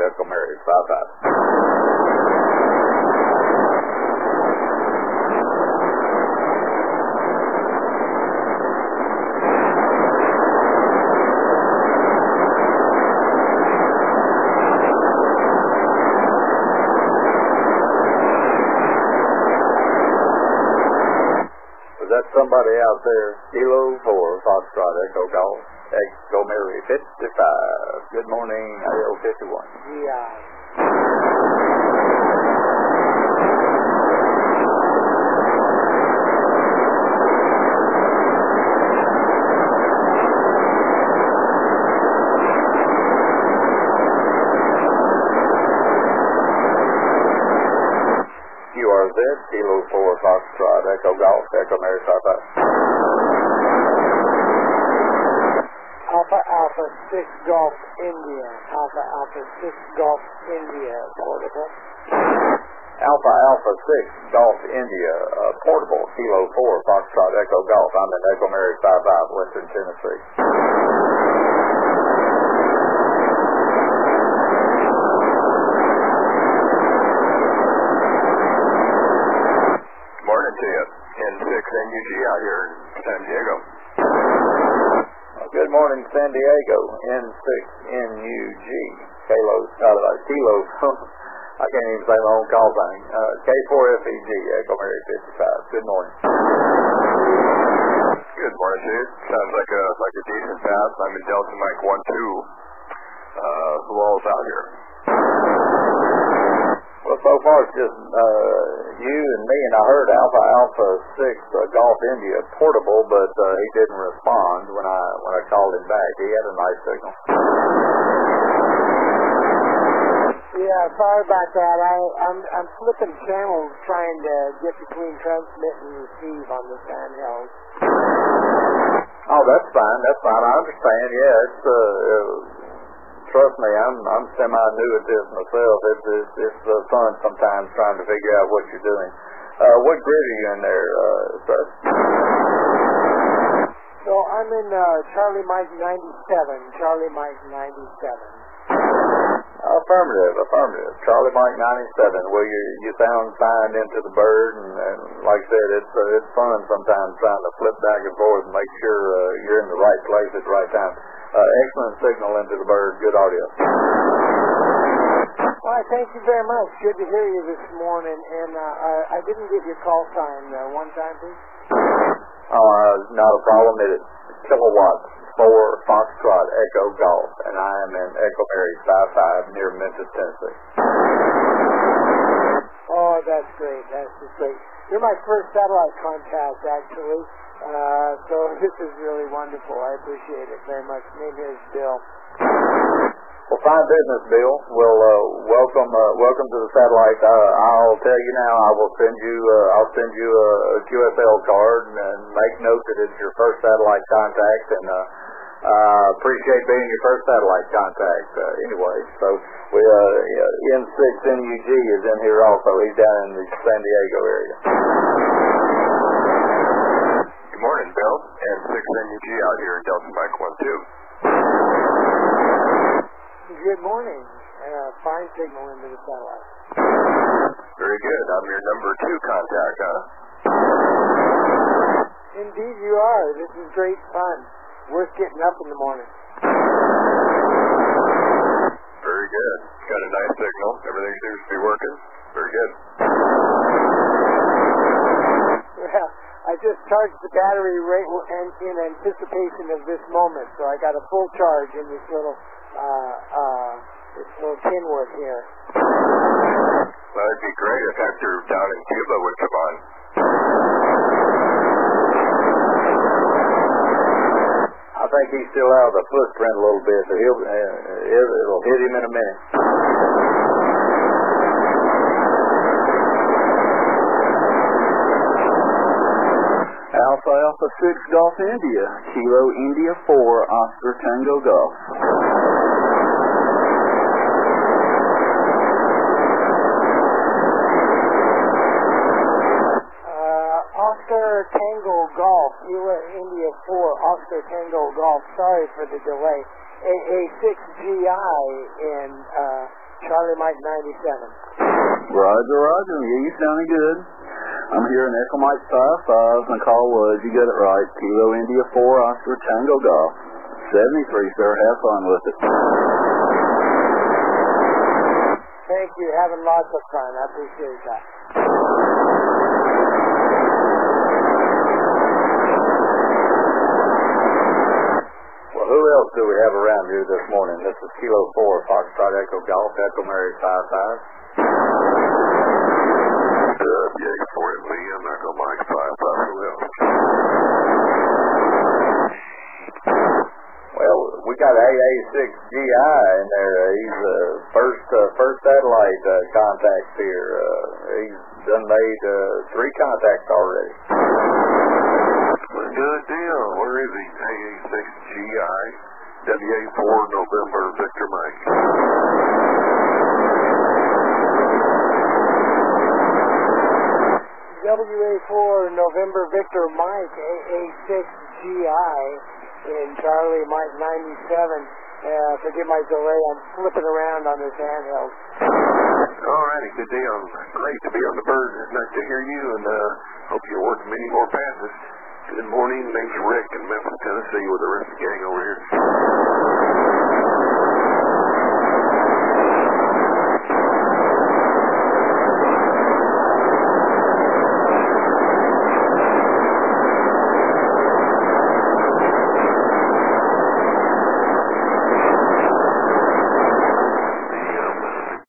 Echo Mary 55. Somebody out there, Kilo 4, Foxtrot, Echo Golf, Echo Mary 55. Good morning, IL 51. QRZ, Kilo 4, Foxtrot, Echo Golf, Echo Mary 55. Alpha Alpha 6 Golf India. Alpha Alpha 6 Golf India, portable. Alpha Alpha 6 Golf India, portable, Kilo 4, Foxtrot, Echo Golf. I'm in Echo Mary 55, Western Tennessee. Morning to you. N6NUG out here in San Diego. Good morning, San Diego. N6NUG. Kilo. I can't even say my own call sign. K4FEG, Echo Mary 55. Good morning. Good morning to you. Sounds like a decent pass. I'm in Delta Mike 1-2. Who all's out here? Well, so far it's just you and me, and I heard Alpha Alpha 6 Golf India portable, but he didn't respond when I called him back. He had a nice signal. Yeah, sorry about that. I'm flipping channels trying to get between transmit and receive on this handheld. Oh, that's fine. I understand. Yeah, it's trust me, I'm semi-new at this myself. It's fun sometimes trying to figure out what you're doing. What grid are you in there, sir? So I'm in Charlie Mike 97. Charlie Mike 97. Affirmative. Charlie Mike 97. Well, you sound fine into the bird, and like I said, it's fun sometimes trying to flip back and forth and make sure you're in the right place at the right time. Excellent signal into the bird. Good audio. Well, thank you very much. Good to hear you this morning. And I didn't get your call sign one time, please. Not a problem. It is kilowatts 4 Foxtrot Echo Golf, and I am in Echo Mary 55 near Memphis, Tennessee. Oh, that's great. That's just great. You're my first satellite contact, actually. So this is really wonderful. I appreciate it very much. My name is Bill. Well, fine business, Bill. Well, welcome to the satellite. I'll tell you now. I'll send you a QSL card and make note that it's your first satellite contact, and appreciate being your first satellite contact. Anyway, so we N6NUG is in here also. He's down in the San Diego area. Good morning, Bill. N6NUG out here in Delta Mike 1-2. Good morning. Fine signal into the satellite. Very good. I'm your number 2 contact, huh? Indeed you are. This is great fun. Worth getting up in the morning. Very good. Got a nice signal. Everything seems to be working. Very good. Well, I just charged the battery right in anticipation of this moment, so I got a full charge in this little Kenworth here. Well, it'd be great if Hector down in Cuba would come on. I think he's still out of the footprint a little bit, so it'll hit him in a minute. Alpha Alpha 6 Golf India, Kilo India 4, Oscar Tango Golf. Oscar Tango Golf, Kilo India 4, Oscar Tango Golf. Sorry for the delay. A6GI in Charlie Mike 97. Roger, roger. Yeah, you sounding good. I'm here in Echo Mike 55, McCall Woods. You got it right. Kilo India 4, Oscar Tango Golf. 73, sir. Have fun with it. Thank you. Having lots of fun. I appreciate that. Well, who else do we have around here this morning? This is Kilo 4, Foxtrot Echo Golf, Echo Mary 55. WA4MB, I'm Echo Mike 55, who else? Well, we got AA6GI in there. He's first satellite contact here. He's done made 3 contacts already. Good deal. Where is he? AA6GI, WA4 November Victor Mike. WA4 November Victor Mike, AA6GI in Charlie Mike 97. Forgive my delay. I'm flipping around on this handheld. Alrighty, good deal. Great to be on the bird. It's nice to hear you, and hope you work many more passes. Good morning. Name's Rick in Memphis, Tennessee, with the rest of the gang over here.